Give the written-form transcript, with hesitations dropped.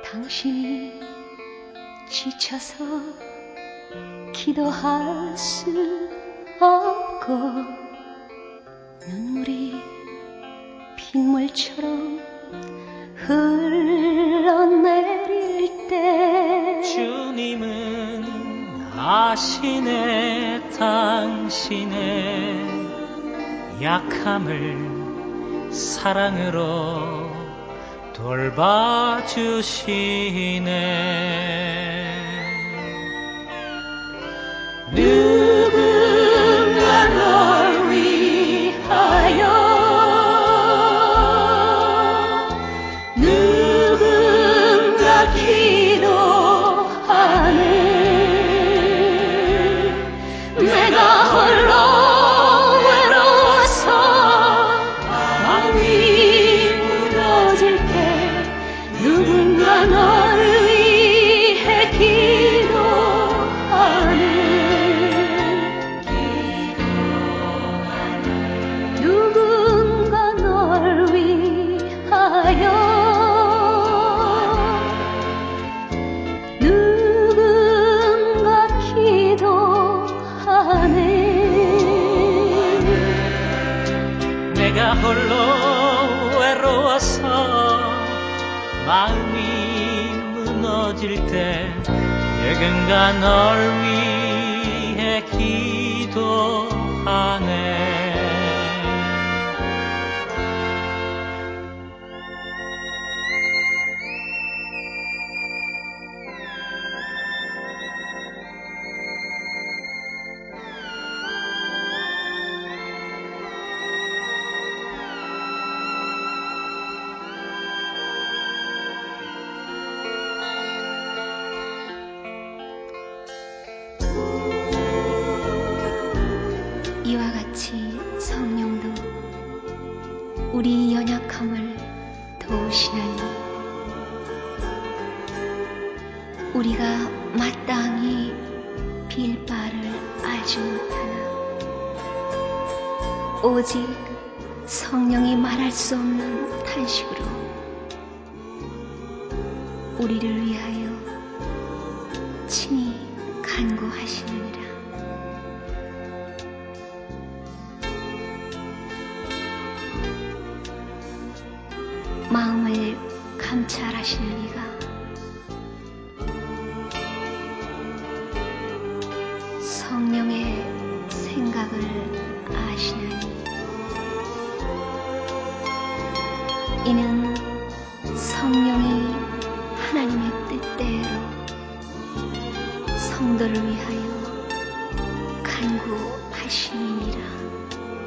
당신이 지쳐서 기도할 수 없고 눈물이 빗물처럼 흘러내릴 때 주님은 아시네 당신의 약함을 사랑으로 돌봐주시네. 누군가 널 위하여 누군가 기도하네. 내가 홀로 외로워서 마음이 무너질 때 누군가 널 위해 기도하네. 누군가 널 위하여 누군가 기도하네. 내가 홀로 외로워서 마음이 무너질 때 누군가 널 위해 기도하네. 이와 같이 성령도 우리 연약함을 도우시나니 우리가 마땅히 빌 바를 알지 못하나 오직 성령이 말할 수 없는 탄식으로 우리를 위하여 친히 간구하시느니라. 마음을 감찰하시는 이가 성령의 생각을 아시나니 이는 성령이 하나님의 뜻대로 성도를 위하여 간구하심이니라.